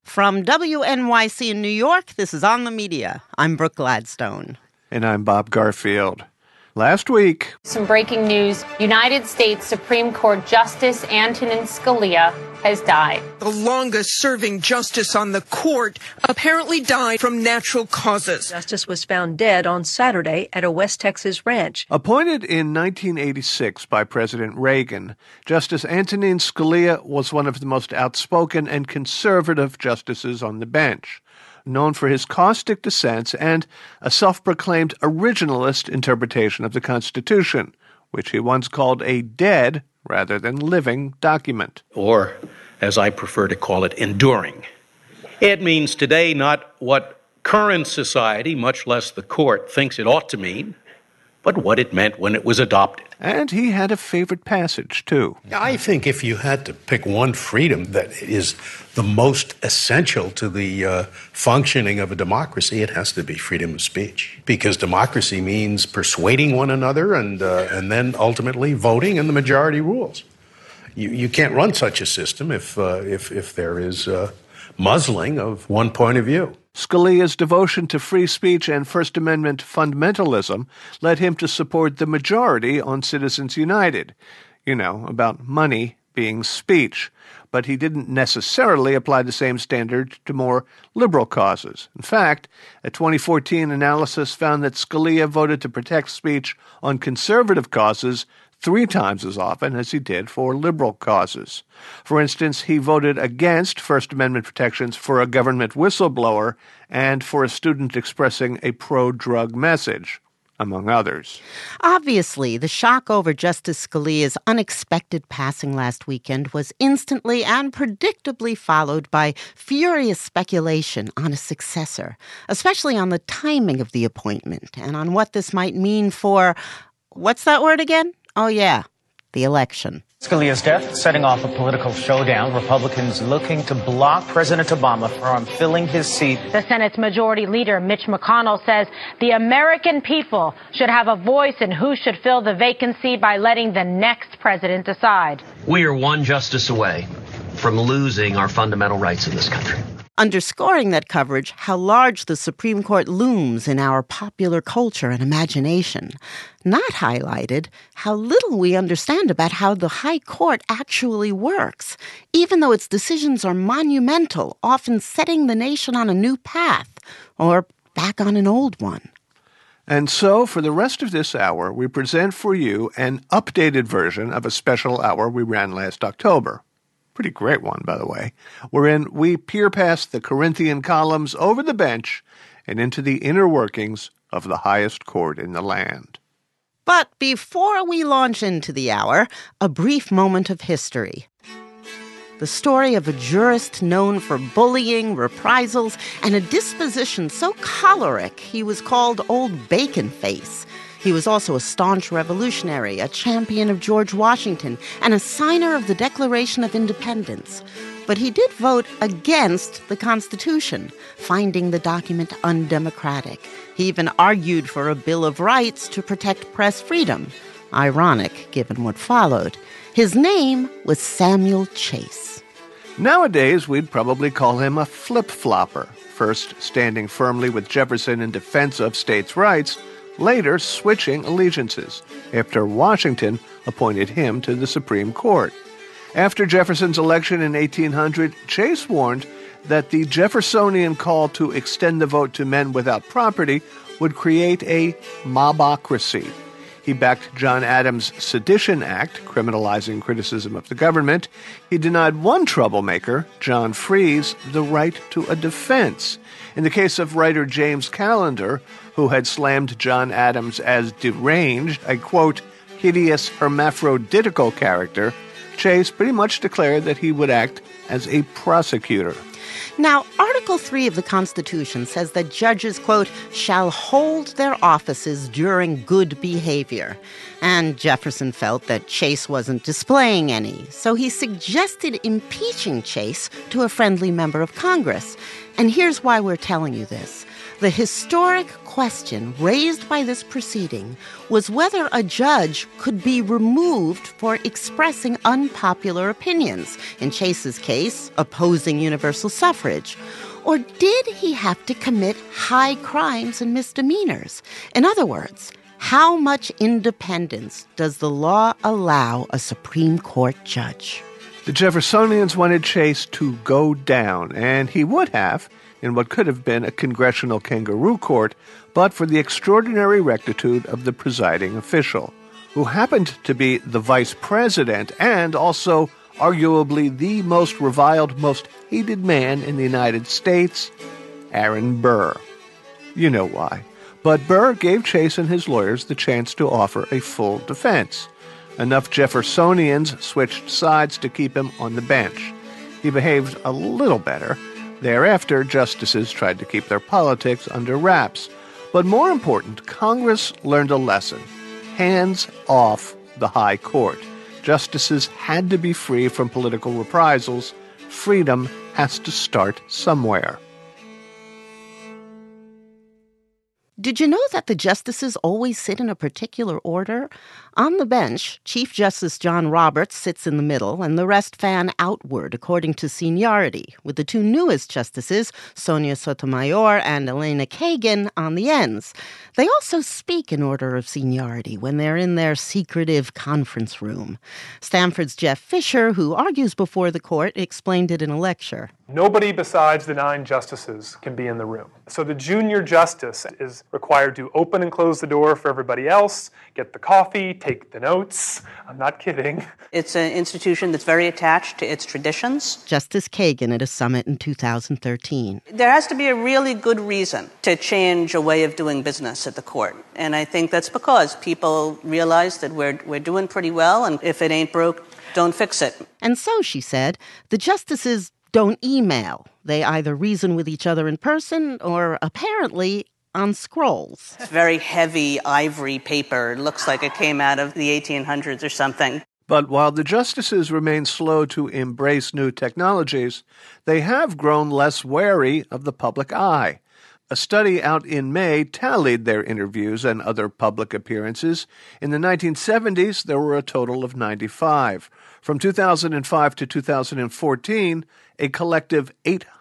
From WNYC in New York, this is On the Media. I'm Brooke Gladstone. And I'm Bob Garfield. Last week, some breaking news. United States Supreme Court Justice Antonin Scalia has died. The longest-serving justice on the court apparently died from natural causes. Justice was found dead on Saturday at a West Texas ranch. Appointed in 1986 by President Reagan, Justice Antonin Scalia was one of the most outspoken and conservative justices on the bench, known for his caustic dissents and a self-proclaimed originalist interpretation of the Constitution, which he once called a dead rather than living document. Or, as I prefer to call it, enduring. It means today not what current society, much less the court, thinks it ought to mean, but what it meant when it was adopted. And he had a favorite passage, too. I think if you had to pick one freedom that is the most essential to the functioning of a democracy, it has to be freedom of speech. Because democracy means persuading one another and then ultimately voting, and the majority rules. You can't run such a system if there is muzzling of one point of view. Scalia's devotion to free speech and First Amendment fundamentalism led him to support the majority on Citizens United, about money being speech. But he didn't necessarily apply the same standard to more liberal causes. In fact, a 2014 analysis found that Scalia voted to protect speech on conservative causes 3 times as often as he did for liberal causes. For instance, he voted against First Amendment protections for a government whistleblower and for a student expressing a pro-drug message, among others. Obviously, the shock over Justice Scalia's unexpected passing last weekend was instantly and predictably followed by furious speculation on a successor, especially on the timing of the appointment and on what this might mean for, what's that word again? Oh, yeah, the election. Scalia's death setting off a political showdown. Republicans looking to block President Obama from filling his seat. The Senate's Majority Leader, Mitch McConnell, says the American people should have a voice in who should fill the vacancy by letting the next president decide. We are one justice away from losing our fundamental rights in this country. Underscoring that coverage, how large the Supreme Court looms in our popular culture and imagination. Not highlighted, how little we understand about how the High Court actually works, even though its decisions are monumental, often setting the nation on a new path, or back on an old one. And so, for the rest of this hour, we present for you an updated version of a special hour we ran last October. Pretty great one, by the way, wherein we peer past the Corinthian columns over the bench and into the inner workings of the highest court in the land. But before we launch into the hour, a brief moment of history. The story of a jurist known for bullying, reprisals, and a disposition so choleric he was called Old Bacon Face. He was also a staunch revolutionary, a champion of George Washington, and a signer of the Declaration of Independence. But he did vote against the Constitution, finding the document undemocratic. He even argued for a Bill of Rights to protect press freedom. Ironic, given what followed. His name was Samuel Chase. Nowadays, we'd probably call him a flip-flopper, first standing firmly with Jefferson in defense of states' rights, later switching allegiances after Washington appointed him to the Supreme Court. After Jefferson's election in 1800, Chase warned that the Jeffersonian call to extend the vote to men without property would create a mobocracy. He backed John Adams' Sedition Act, criminalizing criticism of the government. He denied one troublemaker, John Fries, the right to a defense. In the case of writer James Callender, who had slammed John Adams as deranged, a, quote, hideous hermaphroditical character, Chase pretty much declared that he would act as a prosecutor. Now, Article 3 of the Constitution says that judges, quote, shall hold their offices during good behavior. And Jefferson felt that Chase wasn't displaying any, so he suggested impeaching Chase to a friendly member of Congress. And here's why we're telling you this. The historic question raised by this proceeding was whether a judge could be removed for expressing unpopular opinions, in Chase's case, opposing universal suffrage. Or did he have to commit high crimes and misdemeanors? In other words, how much independence does the law allow a Supreme Court judge? The Jeffersonians wanted Chase to go down, and he would have, in what could have been a congressional kangaroo court, but for the extraordinary rectitude of the presiding official, who happened to be the vice president and also arguably the most reviled, most hated man in the United States, Aaron Burr. You know why. But Burr gave Chase and his lawyers the chance to offer a full defense. Enough Jeffersonians switched sides to keep him on the bench. He behaved a little better. Thereafter, justices tried to keep their politics under wraps. But more important, Congress learned a lesson. Hands off the high court. Justices had to be free from political reprisals. Freedom has to start somewhere. Did you know that the justices always sit in a particular order? On the bench, Chief Justice John Roberts sits in the middle, and the rest fan outward according to seniority, with the two newest justices, Sonia Sotomayor and Elena Kagan, on the ends. They also speak in order of seniority when they're in their secretive conference room. Stanford's Jeff Fisher, who argues before the court, explained it in a lecture. Nobody besides the 9 justices can be in the room. So the junior justice is required to open and close the door for everybody else, get the coffee, take the notes. I'm not kidding. It's an institution that's very attached to its traditions. Justice Kagan at a summit in 2013. There has to be a really good reason to change a way of doing business at the court. And I think that's because people realize that we're doing pretty well, and if it ain't broke, don't fix it. And so, she said, the justices don't email. They either reason with each other in person or, apparently, on scrolls. It's very heavy ivory paper. It looks like it came out of the 1800s or something. But while the justices remain slow to embrace new technologies, they have grown less wary of the public eye. A study out in May tallied their interviews and other public appearances. In the 1970s, there were a total of 95. From 2005 to 2014, a collective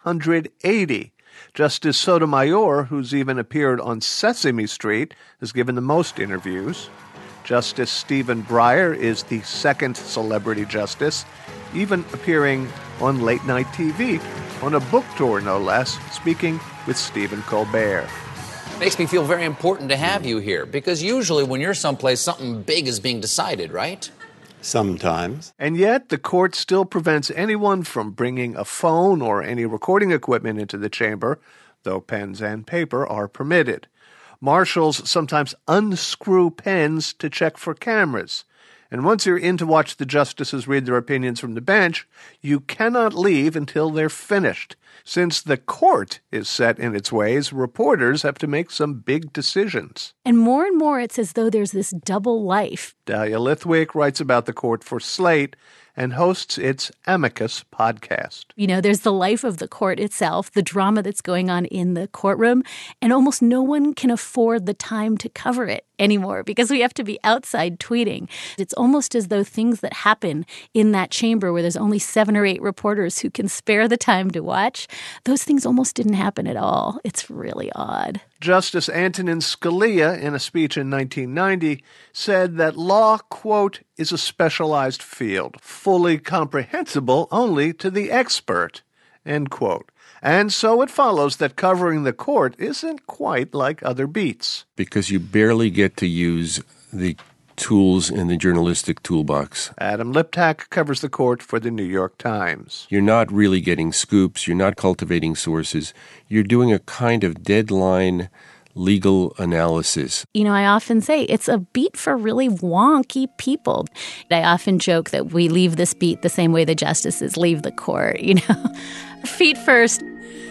880. Justice Sotomayor, who's even appeared on Sesame Street, has given the most interviews. Justice Stephen Breyer is the second celebrity justice, even appearing on late-night TV, on a book tour no less, speaking with Stephen Colbert. Makes me feel very important to have you here, because usually when you're someplace, something big is being decided, right? Sometimes. And yet, the court still prevents anyone from bringing a phone or any recording equipment into the chamber, though pens and paper are permitted. Marshals sometimes unscrew pens to check for cameras. And once you're in to watch the justices read their opinions from the bench, you cannot leave until they're finished. Since the court is set in its ways, reporters have to make some big decisions. And more, it's as though there's this double life. Dahlia Lithwick writes about the court for Slate and hosts its Amicus podcast. You know, there's the life of the court itself, the drama that's going on in the courtroom, and almost no one can afford the time to cover it anymore because we have to be outside tweeting. It's almost as though things that happen in that chamber where there's only 7 or 8 reporters who can spare the time to watch, those things almost didn't happen at all. It's really odd. Justice Antonin Scalia, in a speech in 1990, said that law, quote, is a specialized field, fully comprehensible only to the expert, end quote. And so it follows that covering the court isn't quite like other beats. Because you barely get to use the tools in the journalistic toolbox. Adam Liptak covers the court for the New York Times. You're not really getting scoops. You're not cultivating sources. You're doing a kind of deadline legal analysis. You know, I often say it's a beat for really wonky people. I often joke that we leave this beat the same way the justices leave the court, you know. Feet first.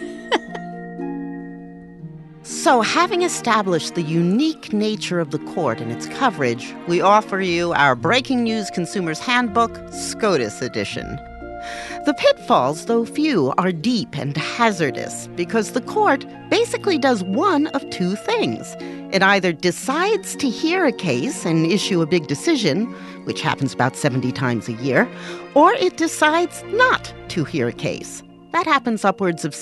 So, having established the unique nature of the court and its coverage, we offer you our Breaking News Consumer's Handbook, SCOTUS edition. The pitfalls, though few, are deep and hazardous because the court basically does one of two things. It either decides to hear a case and issue a big decision, which happens about 70 times a year, or it decides not to hear a case. That happens upwards of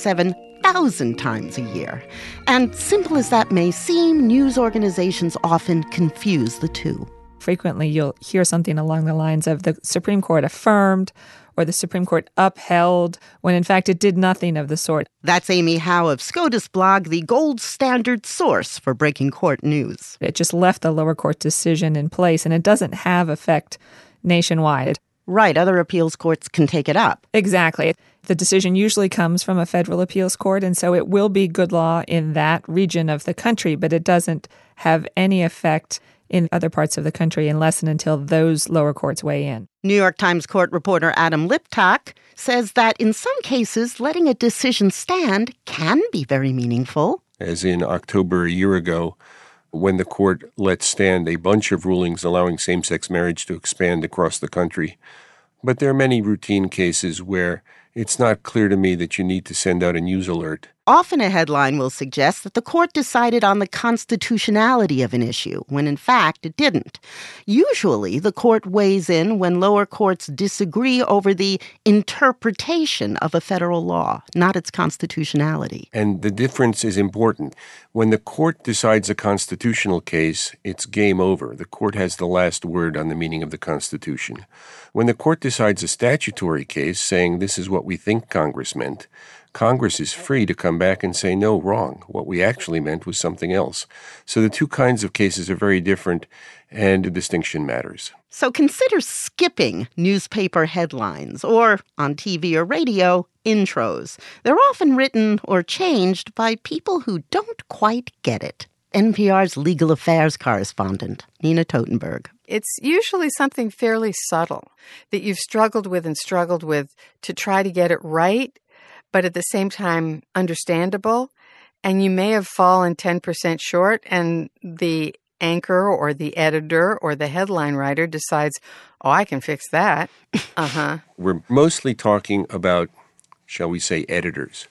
7,000 times a year. And simple as that may seem, news organizations often confuse the two. Frequently, you'll hear something along the lines of the Supreme Court affirmed or the Supreme Court upheld, when in fact it did nothing of the sort. That's Amy Howe of SCOTUS blog, the gold standard source for breaking court news. It just left the lower court decision in place, and it doesn't have effect nationwide. Right, other appeals courts can take it up. Exactly. The decision usually comes from a federal appeals court, and so it will be good law in that region of the country, but it doesn't have any effect in other parts of the country unless and until those lower courts weigh in. New York Times court reporter Adam Liptak says that in some cases, letting a decision stand can be very meaningful. As in October a year ago, when the court let stand a bunch of rulings allowing same-sex marriage to expand across the country. But there are many routine cases where it's not clear to me that you need to send out a news alert. Often a headline will suggest that the court decided on the constitutionality of an issue, when in fact it didn't. Usually, the court weighs in when lower courts disagree over the interpretation of a federal law, not its constitutionality. And the difference is important. When the court decides a constitutional case, it's game over. The court has the last word on the meaning of the Constitution. When the court decides a statutory case, saying this is what we think Congress meant, Congress is free to come back and say, no, wrong. What we actually meant was something else. So the two kinds of cases are very different, and a distinction matters. So consider skipping newspaper headlines or, on TV or radio, intros. They're often written or changed by people who don't quite get it. NPR's legal affairs correspondent, Nina Totenberg. It's usually something fairly subtle that you've struggled with to try to get it right, but at the same time understandable, and you may have fallen 10% short, and the anchor or the editor or the headline writer decides, oh, I can fix that. We're mostly talking about, shall we say, editors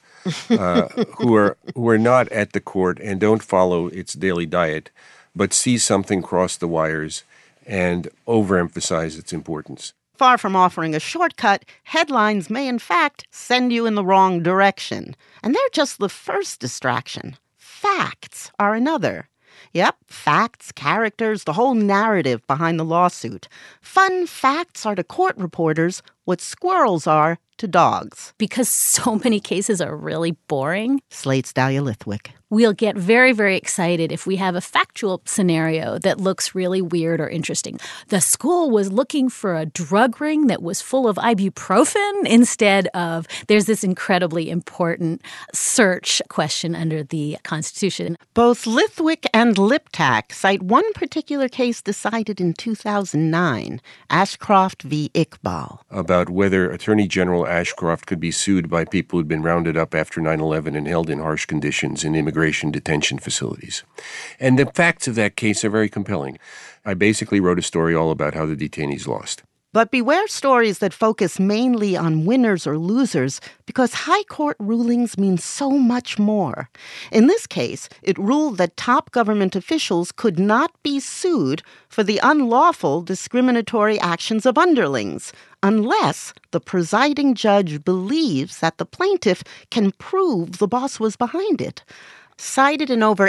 who are not at the court and don't follow its daily diet, but see something cross the wires and overemphasize its importance. Far from offering a shortcut, headlines may in fact send you in the wrong direction. And they're just the first distraction. Facts are another. Yep, facts, characters, the whole narrative behind the lawsuit. Fun facts are to court reporters what squirrels are to dogs. Because so many cases are really boring. Slate's Dahlia Lithwick. We'll get very, very excited if we have a factual scenario that looks really weird or interesting. The school was looking for a drug ring that was full of ibuprofen instead of there's this incredibly important search question under the Constitution. Both Lithwick and Liptak cite one particular case decided in 2009, Ashcroft v. Iqbal. About whether Attorney General Ashcroft could be sued by people who'd been rounded up after 9/11 and held in harsh conditions in immigration detention facilities. And the facts of that case are very compelling. I basically wrote a story all about how the detainees lost. But beware stories that focus mainly on winners or losers, because high court rulings mean so much more. In this case, it ruled that top government officials could not be sued for the unlawful discriminatory actions of underlings, unless the presiding judge believes that the plaintiff can prove the boss was behind it. Cited in over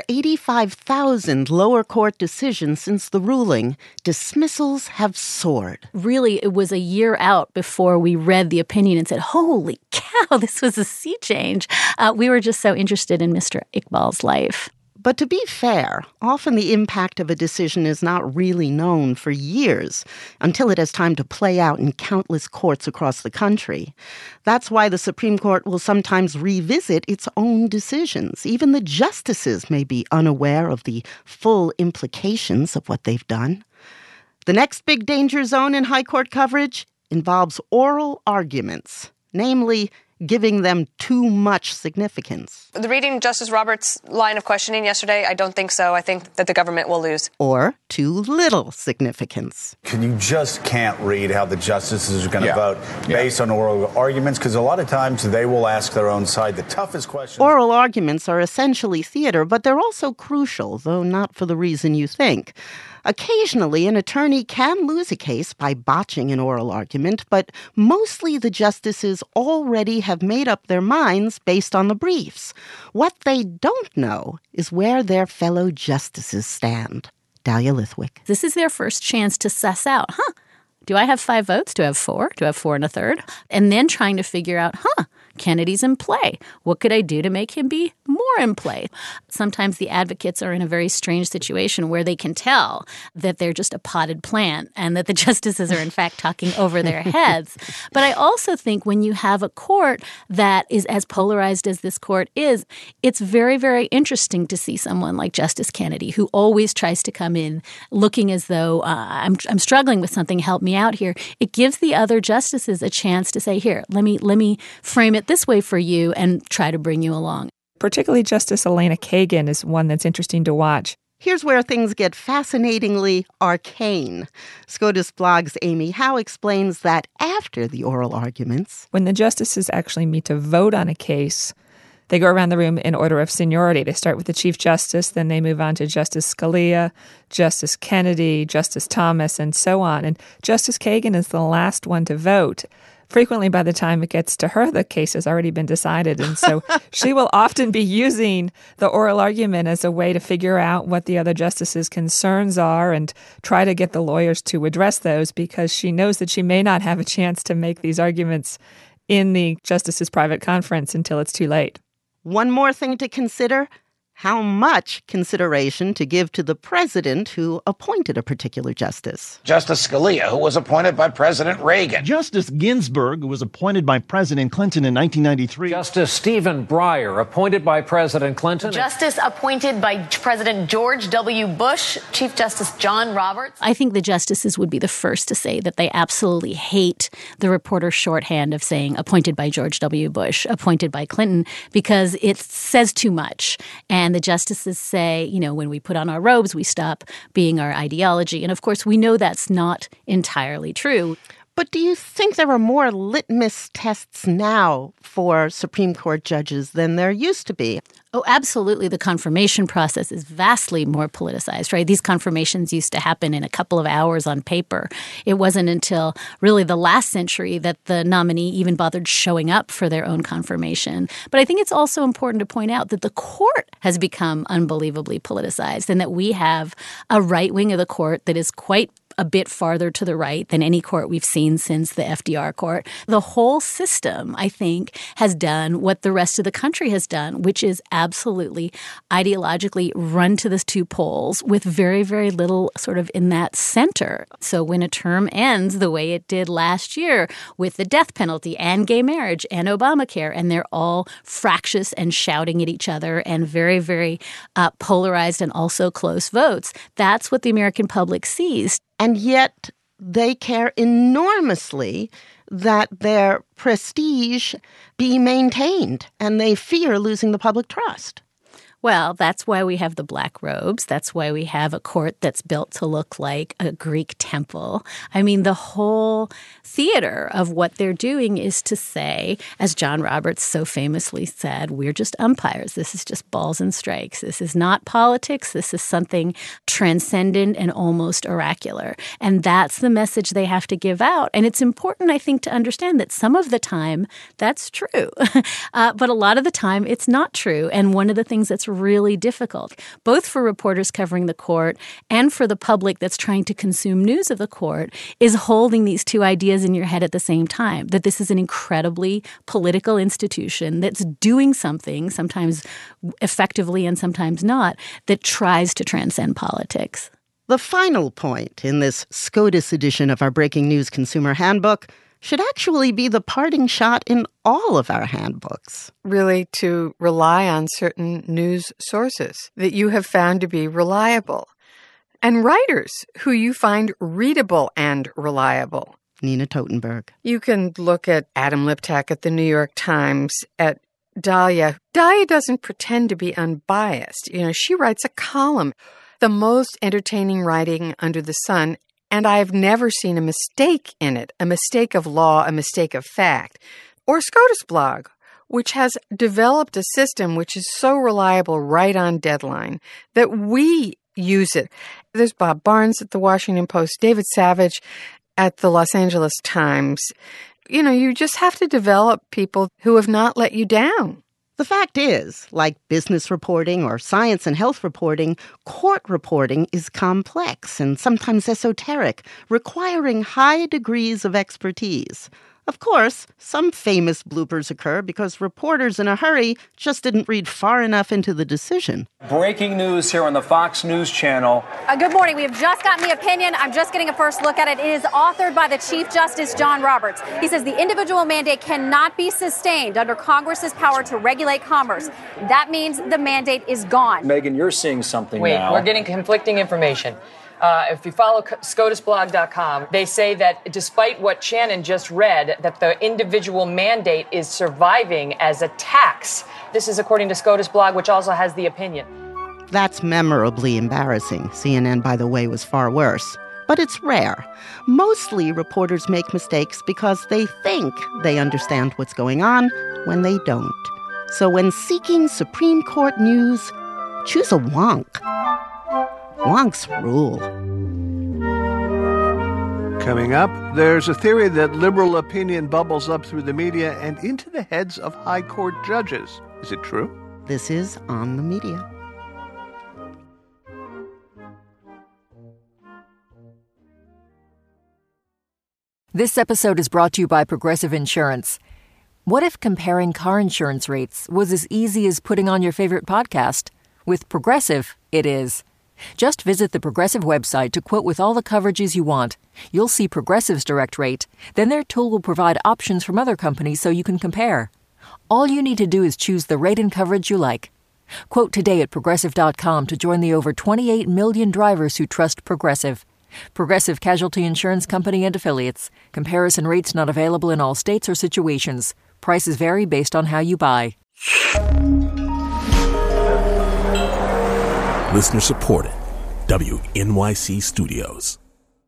85,000 lower court decisions since the ruling, dismissals have soared. Really, it was a year out before we read the opinion and said, holy cow, this was a sea change. We were just so interested in Mr. Iqbal's life. But to be fair, often the impact of a decision is not really known for years until it has time to play out in countless courts across the country. That's why the Supreme Court will sometimes revisit its own decisions. Even the justices may be unaware of the full implications of what they've done. The next big danger zone in high court coverage involves oral arguments, namely giving them too much significance. Reading Justice Roberts' line of questioning yesterday, I don't think so. I think that the government will lose. Or too little significance. You just can't read how the justices are going to vote based on oral arguments, because a lot of times they will ask their own side the toughest questions. Oral arguments are essentially theater, but they're also crucial, though not for the reason you think. Occasionally, an attorney can lose a case by botching an oral argument, but mostly the justices already have made up their minds based on the briefs. What they don't know is where their fellow justices stand. Dahlia Lithwick. This is their first chance to suss out, do I have 5 votes? Do I have 4? Do I have 4 1/3? And then trying to figure out, Kennedy's in play. What could I do to make him be more in play? Sometimes the advocates are in a very strange situation where they can tell that they're just a potted plant and that the justices are in fact talking over their heads. But I also think when you have a court that is as polarized as this court is, it's very, very interesting to see someone like Justice Kennedy, who always tries to come in looking as though I'm struggling with something, help me out here. It gives the other justices a chance to say, here, let me frame it this way for you and try to bring you along. Particularly Justice Elena Kagan is one that's interesting to watch. Here's where things get fascinatingly arcane. SCOTUS Blog's Amy Howe explains that after the oral arguments, when the justices actually meet to vote on a case, they go around the room in order of seniority. They start with the Chief Justice, then they move on to Justice Scalia, Justice Kennedy, Justice Thomas, and so on. And Justice Kagan is the last one to vote. Frequently, by the time it gets to her, the case has already been decided. And so she will often be using the oral argument as a way to figure out what the other justices' concerns are and try to get the lawyers to address those, because she knows that she may not have a chance to make these arguments in the justices' private conference until it's too late. One more thing to consider: how much consideration to give to the president who appointed a particular justice. Justice Scalia, who was appointed by President Reagan. Justice Ginsburg, who was appointed by President Clinton in 1993. Justice Stephen Breyer, appointed by President Clinton. Justice appointed by President George W. Bush. Chief Justice John Roberts. I think the justices would be the first to say that they absolutely hate the reporter's shorthand of saying appointed by George W. Bush, appointed by Clinton, because it says too much. And the justices say, when we put on our robes, we stop being our ideology. And of course, we know that's not entirely true. But do you think there are more litmus tests now for Supreme Court judges than there used to be? Oh, absolutely. The confirmation process is vastly more politicized, right? These confirmations used to happen in a couple of hours on paper. It wasn't until really the last century that the nominee even bothered showing up for their own confirmation. But I think it's also important to point out that the court has become unbelievably politicized, and that we have a right wing of the court that is quite a bit farther to the right than any court we've seen since the FDR court. The whole system, I think, has done what the rest of the country has done, which is absolutely ideologically run to the two poles with very, very little sort of in that center. So when a term ends the way it did last year with the death penalty and gay marriage and Obamacare, and they're all fractious and shouting at each other and very, very polarized and also close votes, that's what the American public sees. And yet they care enormously that their prestige be maintained, and they fear losing the public trust. Well, that's why we have the black robes. That's why we have a court that's built to look like a Greek temple. I mean, the whole theater of what they're doing is to say, as John Roberts so famously said, we're just umpires. This is just balls and strikes. This is not politics. This is something transcendent and almost oracular. And that's the message they have to give out. And it's important, I think, to understand that some of the time that's true. But a lot of the time it's not true. And one of the things that's really difficult, both for reporters covering the court and for the public that's trying to consume news of the court, is holding these two ideas in your head at the same time, that this is an incredibly political institution that's doing something, sometimes effectively and sometimes not, that tries to transcend politics. The final point in this SCOTUS edition of our Breaking News Consumer Handbook should actually be the parting shot in all of our handbooks. Really, to rely on certain news sources that you have found to be reliable, and writers who you find readable and reliable. Nina Totenberg. You can look at Adam Liptak at the New York Times, at Dahlia. Dahlia doesn't pretend to be unbiased. She writes a column, the most entertaining writing under the sun, and I've never seen a mistake in it, a mistake of law, a mistake of fact. Or SCOTUS blog, which has developed a system which is so reliable right on deadline that we use it. There's Bob Barnes at the Washington Post, David Savage at the Los Angeles Times. You just have to develop people who have not let you down. The fact is, like business reporting or science and health reporting, court reporting is complex and sometimes esoteric, requiring high degrees of expertise. Of course, some famous bloopers occur because reporters in a hurry just didn't read far enough into the decision. Breaking news here on the Fox News Channel. Good morning. We have just gotten the opinion. I'm just getting a first look at it. It is authored by the Chief Justice John Roberts. He says the individual mandate cannot be sustained under Congress's power to regulate commerce. That means the mandate is gone. Megan, you're seeing something now. We're getting conflicting information. If you follow SCOTUSblog.com, they say that despite what Shannon just read, that the individual mandate is surviving as a tax. This is according to SCOTUS blog, which also has the opinion. That's memorably embarrassing. CNN, by the way, was far worse. But it's rare. Mostly reporters make mistakes because they think they understand what's going on when they don't. So when seeking Supreme Court news, choose a wonk. Wonks rule. Coming up, there's a theory that liberal opinion bubbles up through the media and into the heads of high court judges. Is it true? This is On the Media. This episode is brought to you by Progressive Insurance. What if comparing car insurance rates was as easy as putting on your favorite podcast? With Progressive, it is. Just visit the Progressive website to quote with all the coverages you want. You'll see Progressive's direct rate. Then their tool will provide options from other companies so you can compare. All you need to do is choose the rate and coverage you like. Quote today at Progressive.com to join the over 28 million drivers who trust Progressive. Progressive Casualty Insurance Company and Affiliates. Comparison rates not available in all states or situations. Prices vary based on how you buy. Listener supported. WNYC Studios.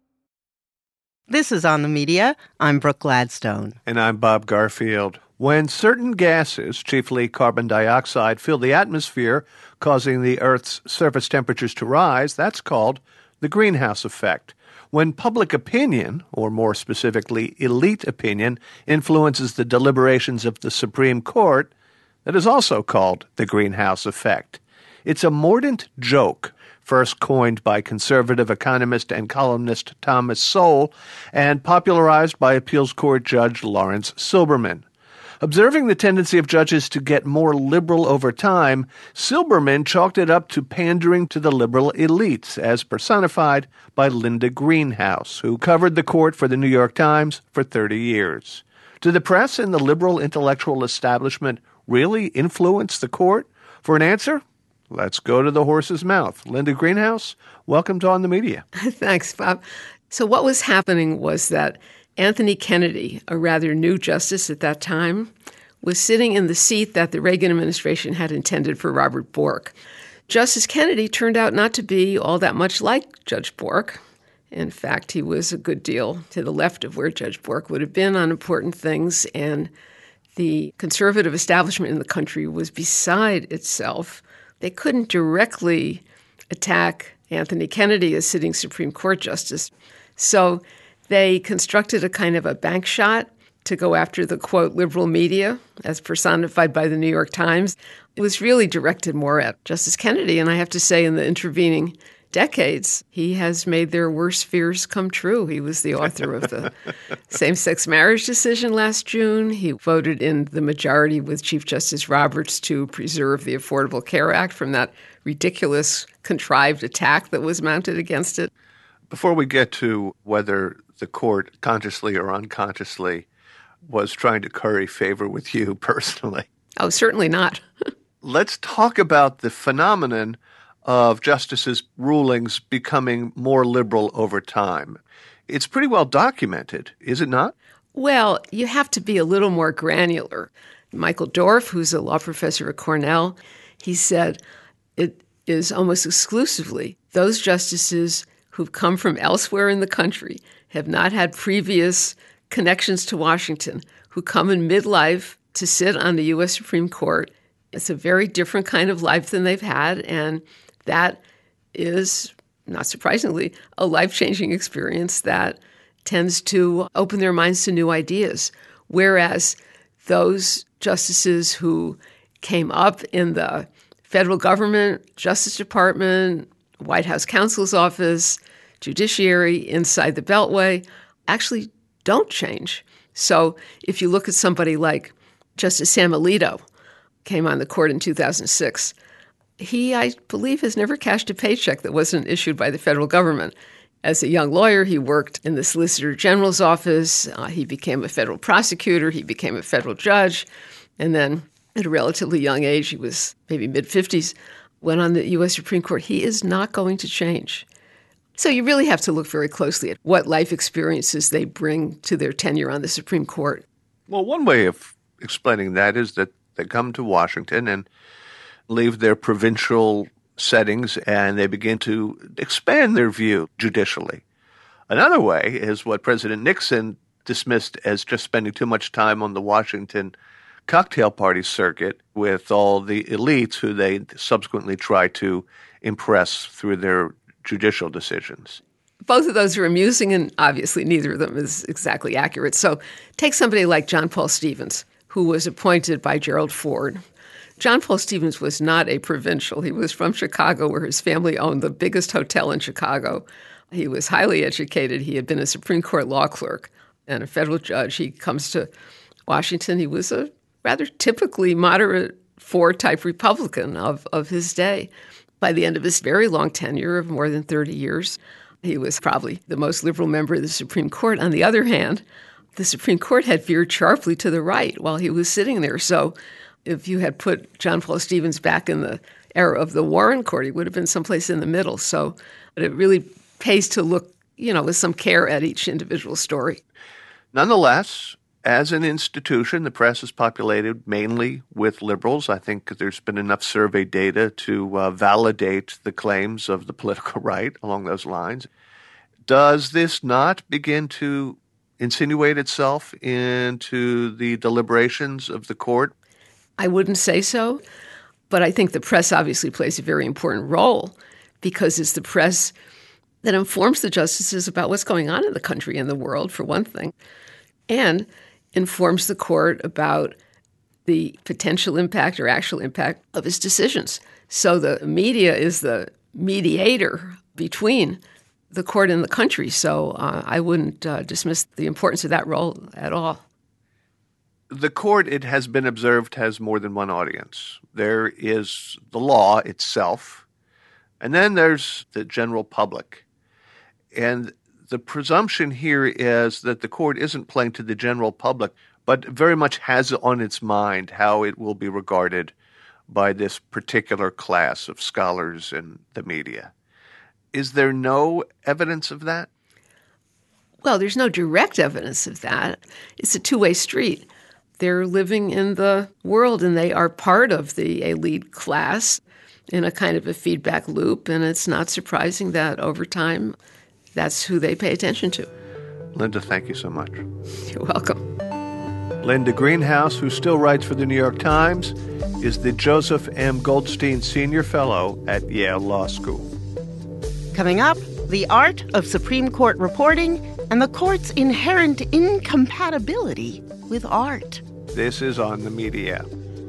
This is On the Media. I'm Brooke Gladstone. And I'm Bob Garfield. When certain gases, chiefly carbon dioxide, fill the atmosphere, causing the Earth's surface temperatures to rise, that's called the greenhouse effect. When public opinion, or more specifically elite opinion, influences the deliberations of the Supreme Court, that is also called the greenhouse effect. It's a mordant joke, first coined by conservative economist and columnist Thomas Sowell and popularized by appeals court judge Lawrence Silberman. Observing the tendency of judges to get more liberal over time, Silberman chalked it up to pandering to the liberal elites, as personified by Linda Greenhouse, who covered the court for the New York Times for 30 years. Do the press and the liberal intellectual establishment really influence the court? For an answer, let's go to the horse's mouth. Linda Greenhouse, welcome to On the Media. Thanks, Bob. So what was happening was that Anthony Kennedy, a rather new justice at that time, was sitting in the seat that the Reagan administration had intended for Robert Bork. Justice Kennedy turned out not to be all that much like Judge Bork. In fact, he was a good deal to the left of where Judge Bork would have been on important things, and the conservative establishment in the country was beside itself. They couldn't directly attack Anthony Kennedy as sitting Supreme Court justice. So they constructed a kind of a bank shot to go after the, quote, liberal media, as personified by the New York Times. It was really directed more at Justice Kennedy. And I have to say, in the intervening decades, he has made their worst fears come true. He was the author of the same-sex marriage decision last June. He voted in the majority with Chief Justice Roberts to preserve the Affordable Care Act from that ridiculous, contrived attack that was mounted against it. Before we get to whether the court, consciously or unconsciously, was trying to curry favor with you personally. Oh, certainly not. Let's talk about the phenomenon of justices' rulings becoming more liberal over time. It's pretty well documented, is it not? Well, you have to be a little more granular. Michael Dorf, who's a law professor at Cornell, he said it is almost exclusively those justices who've come from elsewhere in the country, have not had previous connections to Washington, who come in midlife to sit on the U.S. Supreme Court. It's a very different kind of life than they've had, and that is, not surprisingly, a life-changing experience that tends to open their minds to new ideas. Whereas those justices who came up in the federal government, Justice Department, White House counsel's office, judiciary, inside the Beltway, actually don't change. So if you look at somebody like Justice Sam Alito, came on the court in 2006, he, I believe, has never cashed a paycheck that wasn't issued by the federal government. As a young lawyer, he worked in the Solicitor General's office. He became a federal prosecutor. He became a federal judge. And then at a relatively young age, he was maybe mid-50s, went on the U.S. Supreme Court. He is not going to change. So you really have to look very closely at what life experiences they bring to their tenure on the Supreme Court. Well, one way of explaining that is that they come to Washington and leave their provincial settings and they begin to expand their view judicially. Another way is what President Nixon dismissed as just spending too much time on the Washington cocktail party circuit with all the elites who they subsequently tried to impress through their judicial decisions. Both of those are amusing, and obviously neither of them is exactly accurate. So take somebody like John Paul Stevens, who was appointed by Gerald Ford. John Paul Stevens was not a provincial. He was from Chicago, where his family owned the biggest hotel in Chicago. He was highly educated. He had been a Supreme Court law clerk and a federal judge. He comes to Washington. He was a rather typically moderate Ford-type Republican of his day. By the end of his very long tenure of more than 30 years, he was probably the most liberal member of the Supreme Court. On the other hand, the Supreme Court had veered sharply to the right while he was sitting there. So if you had put John Paul Stevens back in the era of the Warren Court, he would have been someplace in the middle. So it really pays to look, with some care at each individual story. Nonetheless, as an institution, the press is populated mainly with liberals. I think there's been enough survey data to validate the claims of the political right along those lines. Does this not begin to insinuate itself into the deliberations of the court? I wouldn't say so, but I think the press obviously plays a very important role because it's the press that informs the justices about what's going on in the country and the world, for one thing, and informs the court about the potential impact or actual impact of its decisions. So the media is the mediator between the court and the country. So I wouldn't dismiss the importance of that role at all. The court, it has been observed, has more than one audience. There is the law itself, and then there's the general public. And the presumption here is that the court isn't playing to the general public, but very much has on its mind how it will be regarded by this particular class of scholars in the media. Is there no evidence of that? Well, there's no direct evidence of that. It's a two-way street. They're living in the world, and they are part of the elite class in a kind of a feedback loop, and it's not surprising that over time that's who they pay attention to. Linda, thank you so much. You're welcome. Linda Greenhouse, who still writes for the New York Times, is the Joseph M. Goldstein Senior Fellow at Yale Law School. Coming up, the art of Supreme Court reporting and the court's inherent incompatibility with art. This is On the Media.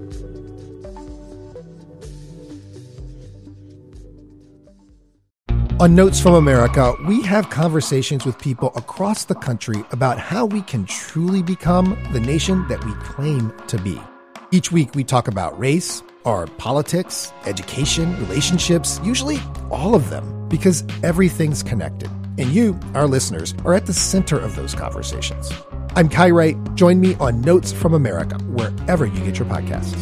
On Notes from America, we have conversations with people across the country about how we can truly become the nation that we claim to be. Each week, we talk about race, our politics, education, relationships, usually all of them, because everything's connected. And you, our listeners, are at the center of those conversations. I'm Kai Wright. Join me on Notes from America, wherever you get your podcasts.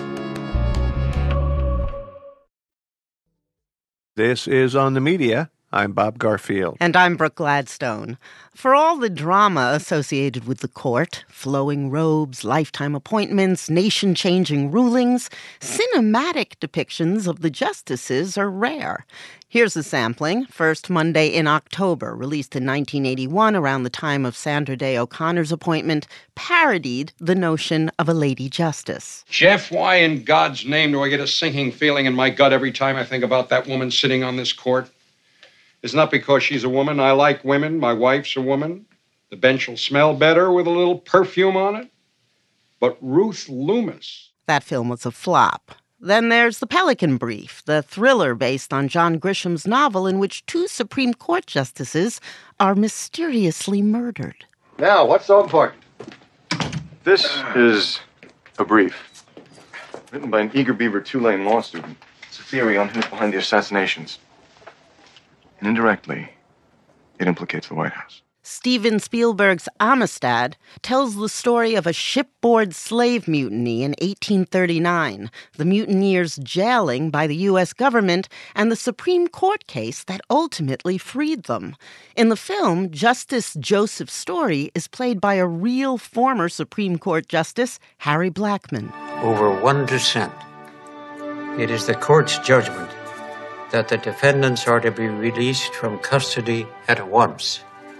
This is On the Media. I'm Bob Garfield. And I'm Brooke Gladstone. For all the drama associated with the court, flowing robes, lifetime appointments, nation-changing rulings, cinematic depictions of the justices are rare. Here's a sampling. First Monday in October, released in 1981 around the time of Sandra Day O'Connor's appointment, parodied the notion of a lady justice. Jeff, why in God's name do I get a sinking feeling in my gut every time I think about that woman sitting on this court? It's not because she's a woman. I like women. My wife's a woman. The bench will smell better with a little perfume on it. But Ruth Loomis. That film was a flop. Then there's The Pelican Brief, the thriller based on John Grisham's novel in which 2 Supreme Court justices are mysteriously murdered. Now, what's so important? This is a brief written by an eager beaver Tulane law student. It's a theory on who's behind the assassinations. And indirectly, it implicates the White House. Steven Spielberg's Amistad tells the story of a shipboard slave mutiny in 1839, the mutineers jailing by the U.S. government, and the Supreme Court case that ultimately freed them. In the film, Justice Joseph Story is played by a real former Supreme Court Justice, Harry Blackmun. Over one dissent, it is the court's judgment that the defendants are to be released from custody at once,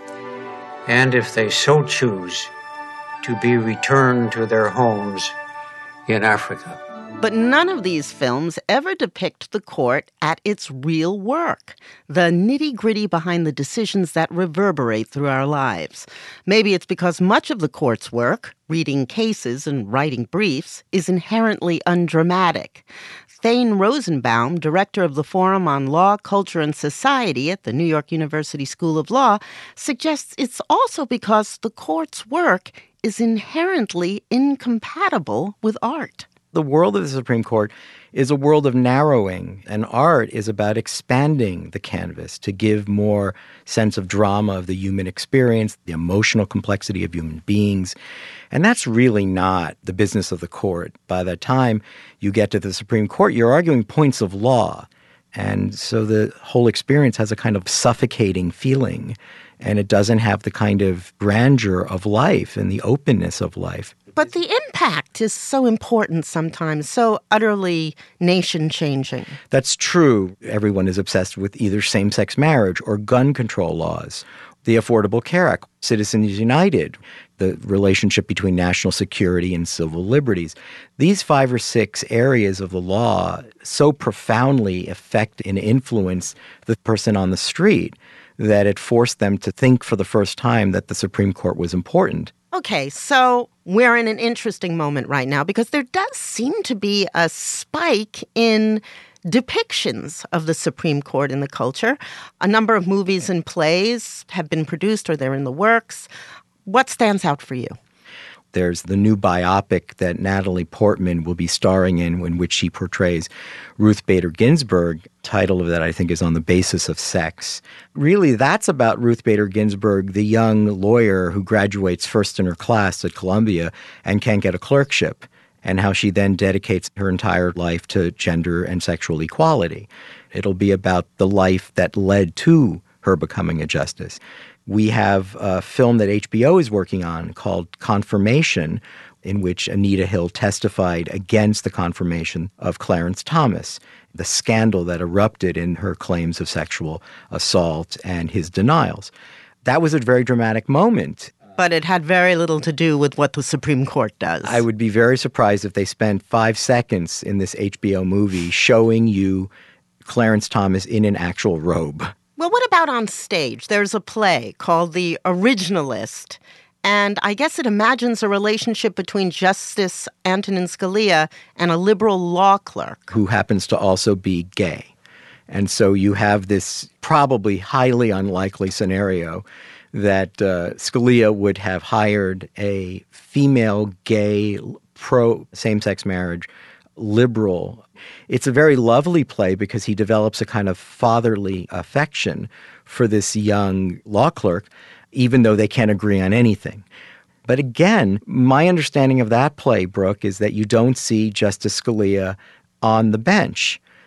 and if they so choose, to be returned to their homes in Africa. But none of these films ever depict the court at its real work, the nitty-gritty behind the decisions that reverberate through our lives. Maybe it's because much of the court's work, reading cases and writing briefs, is inherently undramatic. Thane Rosenbaum, director of the Forum on Law, Culture, and Society at the New York University School of Law, suggests it's also because the court's work is inherently incompatible with art. The world of the Supreme Court is a world of narrowing, and art is about expanding the canvas to give more sense of drama of the human experience, the emotional complexity of human beings. And that's really not the business of the court. By the time you get to the Supreme Court, you're arguing points of law. And so the whole experience has a kind of suffocating feeling, and it doesn't have the kind of grandeur of life and the openness of life. But the impact is so important sometimes, so utterly nation-changing. That's true. Everyone is obsessed with either same-sex marriage or gun control laws, the Affordable Care Act, Citizens United, the relationship between national security and civil liberties. These 5 or 6 areas of the law so profoundly affect and influence the person on the street that it forced them to think for the first time that the Supreme Court was important. Okay, so we're in an interesting moment right now because there does seem to be a spike in depictions of the Supreme Court in the culture. A number of movies and plays have been produced or they're in the works. What stands out for you? There's the new biopic that Natalie Portman will be starring in which she portrays Ruth Bader Ginsburg. Title of that, I think, is On the Basis of Sex. Really, that's about Ruth Bader Ginsburg, the young lawyer who graduates first in her class at Columbia and can't get a clerkship, and how she then dedicates her entire life to gender and sexual equality. It'll be about the life that led to her becoming a justice. We have a film that HBO is working on called Confirmation, in which Anita Hill testified against the confirmation of Clarence Thomas, the scandal that erupted in her claims of sexual assault and his denials. That was a very dramatic moment. But it had very little to do with what the Supreme Court does. I would be very surprised if they spent 5 seconds in this HBO movie showing you Clarence Thomas in an actual robe. Well, what about on stage? There's a play called The Originalist, and I guess it imagines a relationship between Justice Antonin Scalia and a liberal law clerk. Who happens to also be gay. And so you have this probably highly unlikely scenario that Scalia would have hired a female gay pro-same-sex marriage liberal. It's a very lovely play because he develops a kind of fatherly affection for this young law clerk, even though they can't agree on anything. But again, my understanding of that play, Brooke, is that you don't see Justice Scalia on the bench.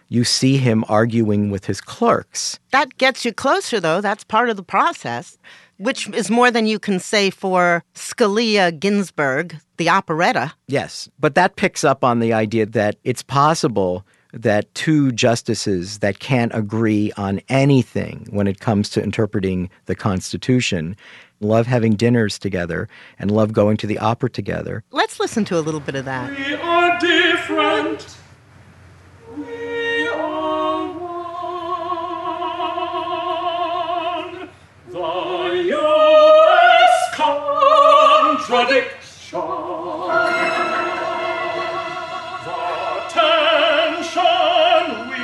You see him arguing with his clerks. That gets you closer, though. That's part of the process, which is more than you can say for Scalia Ginsburg, the operetta. Yes, but that picks up on the idea that it's possible that two justices that can't agree on anything when it comes to interpreting the Constitution love having dinners together and love going to the opera together. Let's listen to a little bit of that. We are different. We are one. The U.S. contradiction. The tension we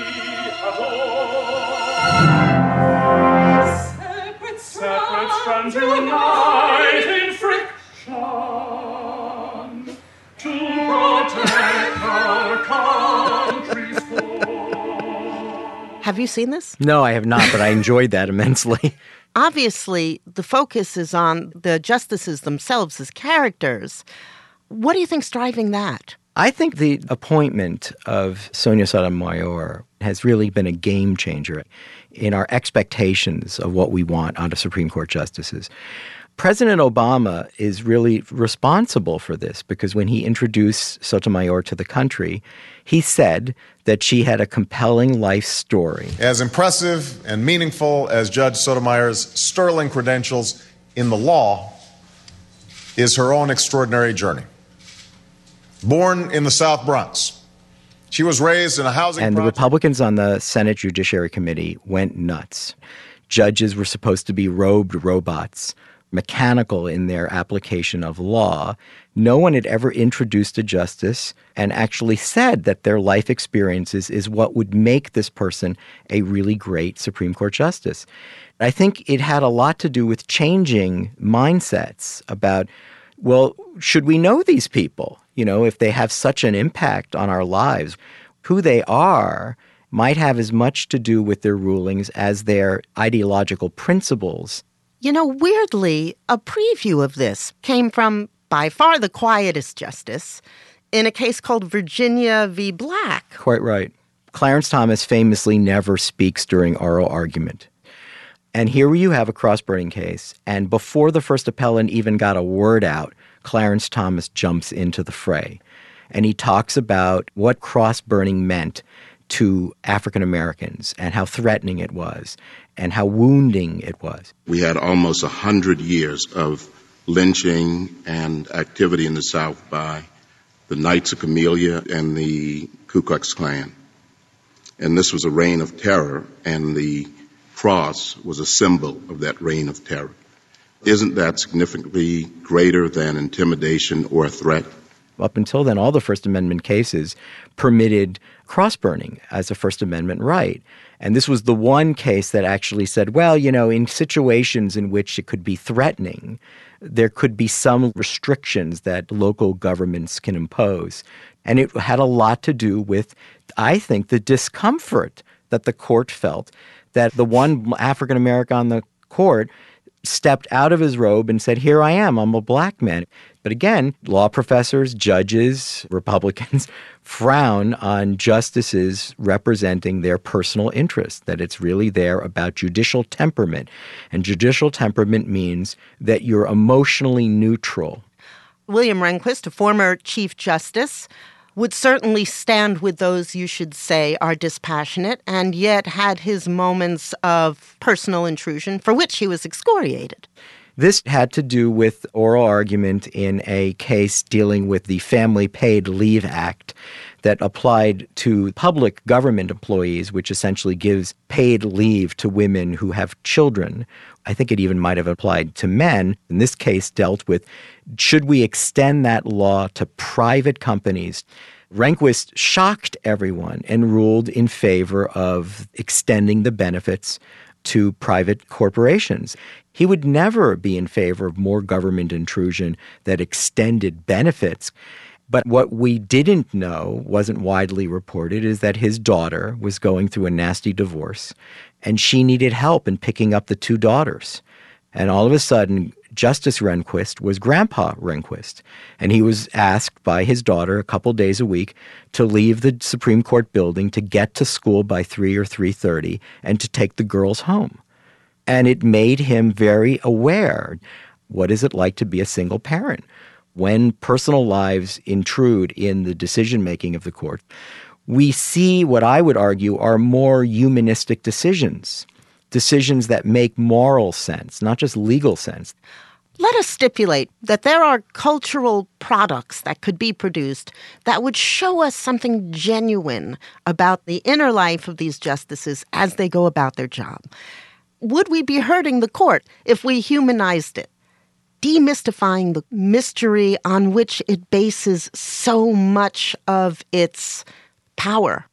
adore. Separate strands unite in friction to protect our country's core. Have you seen this? No, I have not, but I enjoyed that immensely. Obviously, the focus is on the justices themselves as characters. What do you think's driving that? I think the appointment of Sonia Sotomayor has really been a game changer in our expectations of what we want out of Supreme Court justices. President Obama is really responsible for this because when he introduced Sotomayor to the country, he said that she had a compelling life story. As impressive and meaningful as Judge Sotomayor's sterling credentials in the law is her own extraordinary journey. Born in the South Bronx, she was raised in a housing And project. the Republicans on the Senate Judiciary Committee went nuts. Judges were supposed to be robed robots, mechanical in their application of law. No one had ever introduced a justice and actually said that their life experiences is what would make this person a really great Supreme Court justice. I think it had a lot to do with changing mindsets about, well, should we know these people? You know, if they have such an impact on our lives, who they are might have as much to do with their rulings as their ideological principles. You know, weirdly, a preview of this came from by far the quietest justice in a case called Virginia v. Black. Quite right. Clarence Thomas famously never speaks during oral argument. And here you have a cross-burning case, and before the first appellant even got a word out, Clarence Thomas jumps into the fray. And he talks about what cross-burning meant to African Americans and how threatening it was and how wounding it was. We had almost 100 years of lynching and activity in the South by the Knights of Camellia and the Ku Klux Klan. And this was a reign of terror, and the cross was a symbol of that reign of terror. Isn't that significantly greater than intimidation or a threat? Up until then, all the First Amendment cases permitted cross-burning as a First Amendment right. And this was the one case that actually said, well, you know, in situations in which it could be threatening, there could be some restrictions that local governments can impose. And it had a lot to do with, I think, the discomfort that the court felt that the one African American on the court stepped out of his robe and said, here I am, I'm a black man. But again, law professors, judges, Republicans frown on justices representing their personal interests, that it's really there about judicial temperament. And judicial temperament means that you're emotionally neutral. William Rehnquist, a former Chief Justice, would certainly stand with those you should say are dispassionate, and yet had his moments of personal intrusion for which he was excoriated. This had to do with oral argument in a case dealing with the Family Paid Leave Act that applied to public government employees, which essentially gives paid leave to women who have children. I think it even might have applied to men. In this case, dealt with, should we extend that law to private companies? Rehnquist shocked everyone and ruled in favor of extending the benefits to private corporations. He would never be in favor of more government intrusion that extended benefits. But what we didn't know, wasn't widely reported, is that his daughter was going through a nasty divorce, and she needed help in picking up the two daughters. And all of a sudden, Justice Rehnquist was Grandpa Rehnquist. And he was asked by his daughter a couple days a week to leave the Supreme Court building to get to school by 3 or 3:30 and to take the girls home. And it made him very aware. What is it like to be a single parent? When personal lives intrude in the decision-making of the court, we see what I would argue are more humanistic decisions that make moral sense, not just legal sense. Let us stipulate that there are cultural products that could be produced that would show us something genuine about the inner life of these justices as they go about their job. Would we be hurting the court if we humanized it, demystifying the mystery on which it bases so much of its power?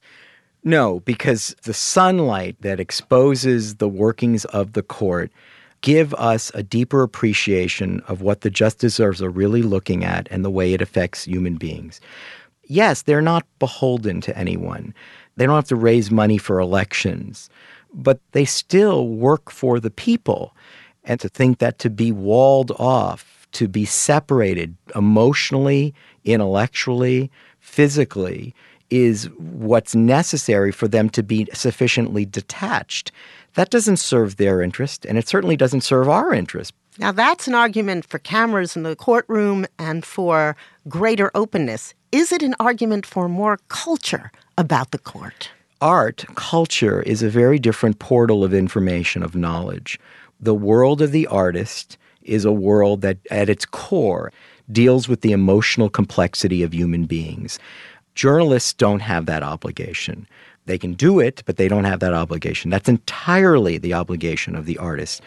No, because the sunlight that exposes the workings of the court give us a deeper appreciation of what the justices are really looking at and the way it affects human beings. Yes, they're not beholden to anyone. They don't have to raise money for elections, but they still work for the people. And to think that to be walled off, to be separated emotionally, intellectually, physically, is what's necessary for them to be sufficiently detached. That doesn't serve their interest, and it certainly doesn't serve our interest. Now, that's an argument for cameras in the courtroom and for greater openness. Is it an argument for more culture about the court? Art, culture, is a very different portal of information, of knowledge. The world of the artist is a world that, at its core, deals with the emotional complexity of human beings. Journalists don't have that obligation. They can do it, but they don't have that obligation. That's entirely the obligation of the artist.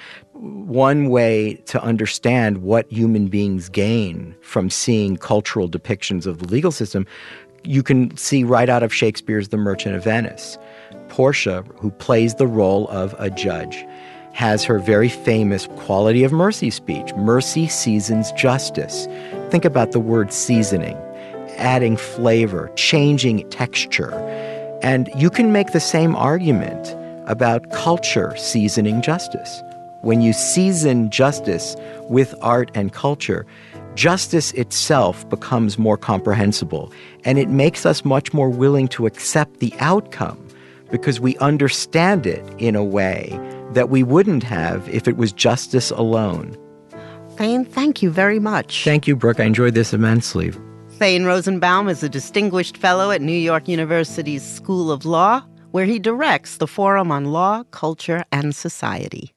One way to understand what human beings gain from seeing cultural depictions of the legal system, you can see right out of Shakespeare's The Merchant of Venice. Portia, who plays the role of a judge, has her very famous quality of mercy speech. Mercy seasons justice. Think about the word seasoning. Adding flavor, changing texture. And you can make the same argument about culture seasoning justice. When you season justice with art and culture, justice itself becomes more comprehensible, and it makes us much more willing to accept the outcome because we understand it in a way that we wouldn't have if it was justice alone. Thane, thank you very much. Thank you, Brooke. I enjoyed this immensely. Thane Rosenbaum is a distinguished fellow at New York University's School of Law, where he directs the Forum on Law, Culture, and Society.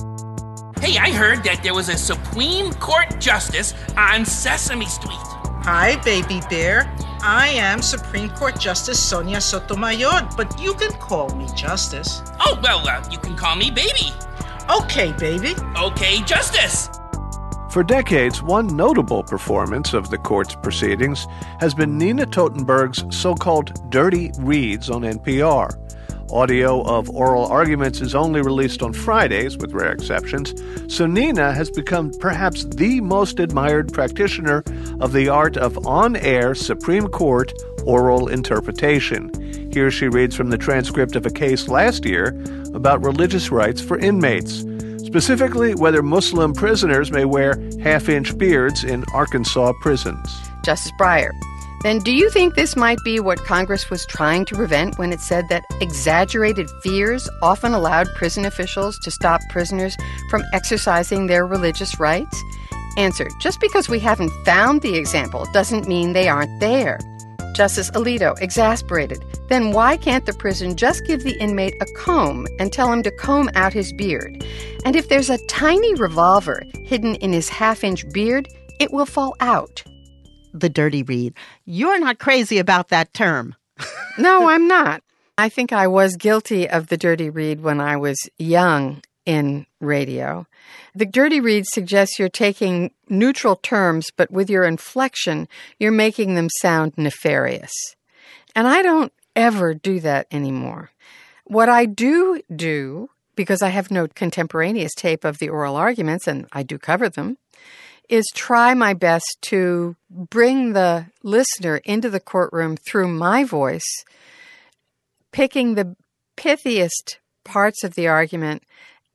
Hey, I heard that there was a Supreme Court justice on Sesame Street. Hi, baby bear. I am Supreme Court Justice Sonia Sotomayor, but you can call me Justice. Oh, well, you can call me Baby. Okay, baby. Okay, Justice. For decades, one notable performance of the court's proceedings has been Nina Totenberg's so-called Dirty Reads on NPR. Audio of oral arguments is only released on Fridays, with rare exceptions, so Nina has become perhaps the most admired practitioner of the art of on-air Supreme Court oral interpretation. Here she reads from the transcript of a case last year about religious rights for inmates, specifically whether Muslim prisoners may wear half-inch beards in Arkansas prisons. Justice Breyer, then do you think this might be what Congress was trying to prevent when it said that exaggerated fears often allowed prison officials to stop prisoners from exercising their religious rights? Answer, just because we haven't found the example doesn't mean they aren't there. Justice Alito, exasperated, then why can't the prison just give the inmate a comb and tell him to comb out his beard? And if there's a tiny revolver hidden in his half-inch beard, it will fall out. The dirty read. You're not crazy about that term. No, I'm not. I think I was guilty of the dirty read when I was young in radio. The dirty read suggests you're taking neutral terms, but with your inflection, you're making them sound nefarious. And I don't ever do that anymore. What I do, because I have no contemporaneous tape of the oral arguments, and I do cover them, is try my best to bring the listener into the courtroom through my voice, picking the pithiest parts of the argument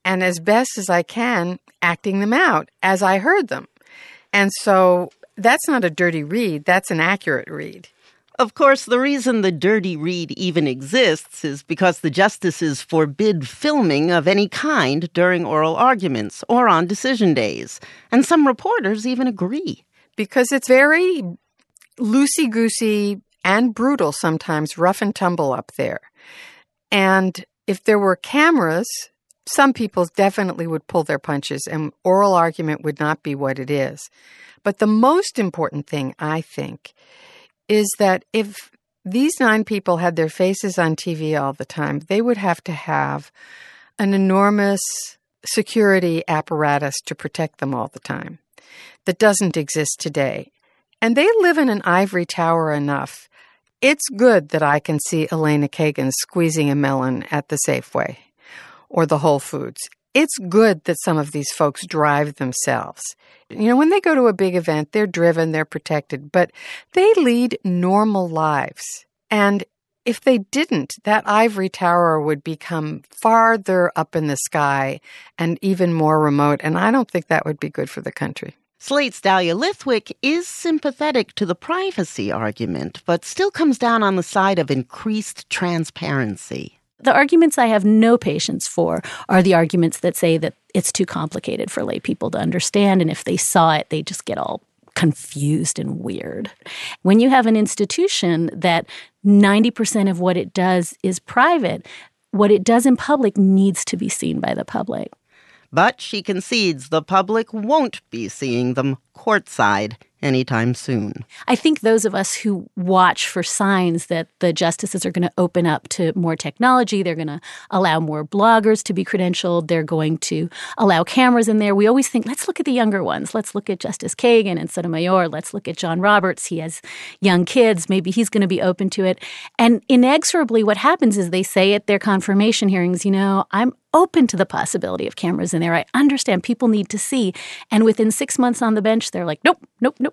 and as best as I can, acting them out as I heard them. And so that's not a dirty read. That's an accurate read. Of course, the reason the dirty read even exists is because the justices forbid filming of any kind during oral arguments or on decision days. And some reporters even agree. Because it's very loosey-goosey and brutal sometimes, rough and tumble up there. And if there were cameras, some people definitely would pull their punches and oral argument would not be what it is. But the most important thing, I think, is that if these 9 people had their faces on TV all the time, they would have to have an enormous security apparatus to protect them all the time that doesn't exist today. And they live in an ivory tower enough. It's good that I can see Elena Kagan squeezing a melon at the Safeway or the Whole Foods. It's good that some of these folks drive themselves. You know, when they go to a big event, they're driven, they're protected, but they lead normal lives. And if they didn't, that ivory tower would become farther up in the sky and even more remote, and I don't think that would be good for the country. Slate's Dahlia Lithwick is sympathetic to the privacy argument, but still comes down on the side of increased transparency. The arguments I have no patience for are the arguments that say that it's too complicated for lay people to understand, and if they saw it, they just get all confused and weird. When you have an institution that 90% of what it does is private, what it does in public needs to be seen by the public. But she concedes the public won't be seeing them courtside anytime soon. I think those of us who watch for signs that the justices are going to open up to more technology, they're going to allow more bloggers to be credentialed, they're going to allow cameras in there. We always think, let's look at the younger ones. Let's look at Justice Kagan and Sotomayor. Let's look at John Roberts. He has young kids. Maybe he's going to be open to it. And inexorably what happens is they say at their confirmation hearings, I'm open to the possibility of cameras in there. I understand people need to see. And within 6 months on the bench, they're like, nope,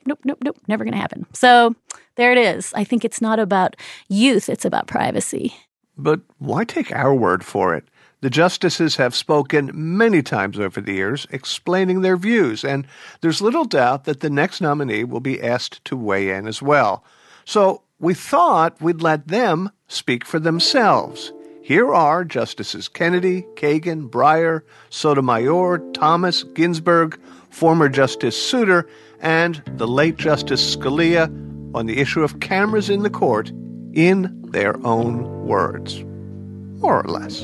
never going to happen. So there it is. I think it's not about youth. It's about privacy. But why take our word for it? The justices have spoken many times over the years explaining their views, and there's little doubt that the next nominee will be asked to weigh in as well. So we thought we'd let them speak for themselves. Here are Justices Kennedy, Kagan, Breyer, Sotomayor, Thomas, Ginsburg, former Justice Souter, and the late Justice Scalia on the issue of cameras in the court in their own words, more or less.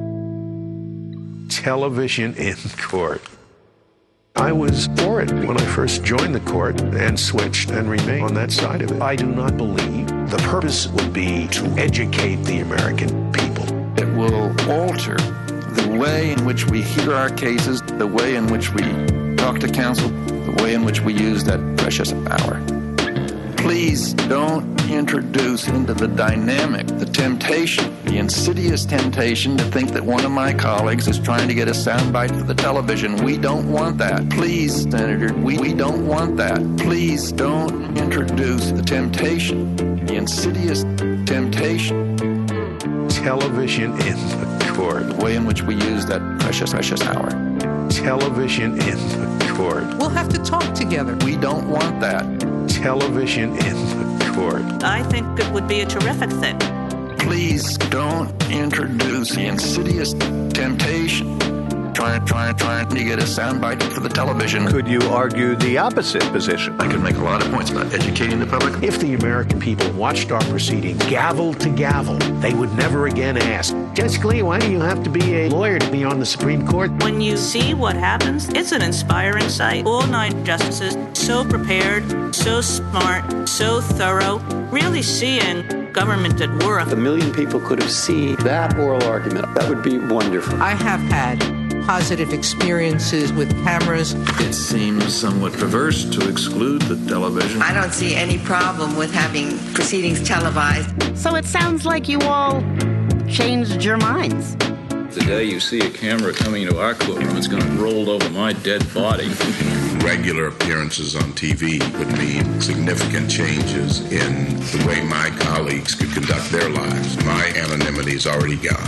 Television in court. I was for it when I first joined the court and switched and remained on that side of it. I do not believe the purpose would be to educate the American people. It will alter the way in which we hear our cases, the way in which we talk to counsel, the way in which we use that precious power. Please don't introduce into the dynamic the temptation, the insidious temptation to think that one of my colleagues is trying to get a soundbite for the television. We don't want that. Please, Senator, we don't want that. Please don't introduce the temptation, the insidious temptation. Television in the court. The way in which we use that precious power. Television in the court. We'll have to talk together. We don't want that. Television in the court. I think it would be a terrific thing. Please don't introduce the insidious temptation. Trying to get a soundbite for the television. Could you argue the opposite position? I could make a lot of points about educating the public. If the American people watched our proceeding gavel to gavel, they would never again ask, Judge Scalia, why do you have to be a lawyer to be on the Supreme Court? When you see what happens, it's an inspiring sight. All 9 justices, so prepared, so smart, so thorough, really seeing government at work. 1 million people could have seen that oral argument. That would be wonderful. I have had positive experiences with cameras. It seems somewhat perverse to exclude the television. I don't see any problem with having proceedings televised. So it sounds like you all changed your minds. The day you see a camera coming into our courtroom, it's going to roll over my dead body. Regular appearances on TV would mean significant changes in the way my colleagues could conduct their lives. My anonymity is already gone.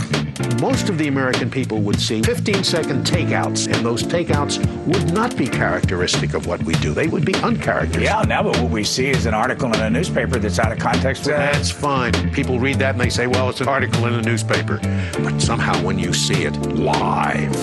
most of the American people would see 15-second takeouts, and those takeouts would not be characteristic of what we do. They would be uncharacteristic. Yeah, now but what we see is an article in a newspaper that's out of context. That's fine. People read that and they say, well, it's an article in a newspaper. But somehow when you see it live,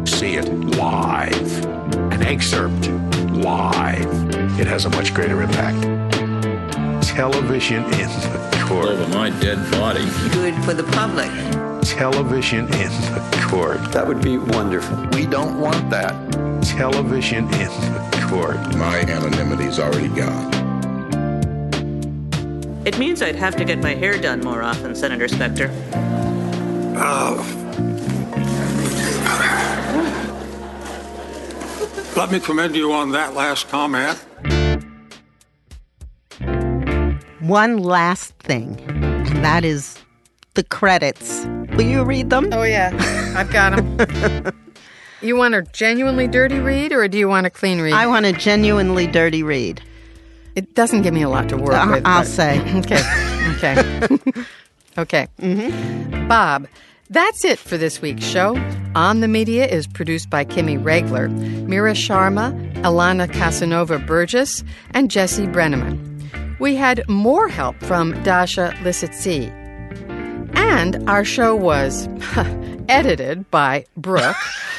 an excerpt live, it has a much greater impact. Television in the court. Over my dead body. Good for the public. Television in the court. That would be wonderful. We don't want that. Television in the court. My anonymity is already gone. It means I'd have to get my hair done more often, Senator Specter. Let me commend you on that last comment. One last thing, and that is the credits. Will you read them? Oh, yeah. I've got them. You want a genuinely dirty read, or do you want a clean read? I want a genuinely dirty read. It doesn't give me a lot to work with. I'll say. Okay. Okay. Mm-hmm. Bob, that's it for this week's show. On the Media is produced by Kimmy Regler, Mira Sharma, Alana Casanova-Burgess, and Jesse Brenneman. We had more help from Dasha Lissitsi. And our show was edited by Brooke.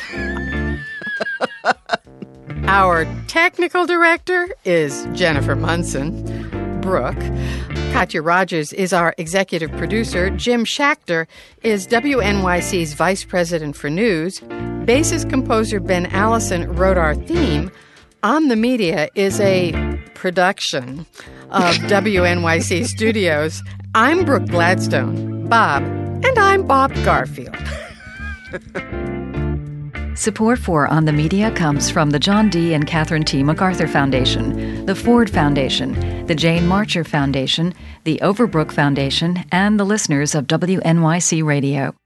Our technical director is Jennifer Munson. Brooke. Katya Rogers is our executive producer. Jim Schachter is WNYC's vice president for news. Bassist composer Ben Allison wrote our theme. On the Media is a production of WNYC Studios. I'm Brooke Gladstone. Bob, and I'm Bob Garfield. Support for On the Media comes from the John D. and Catherine T. MacArthur Foundation, the Ford Foundation, the Jane Marcher Foundation, the Overbrook Foundation, and the listeners of WNYC Radio.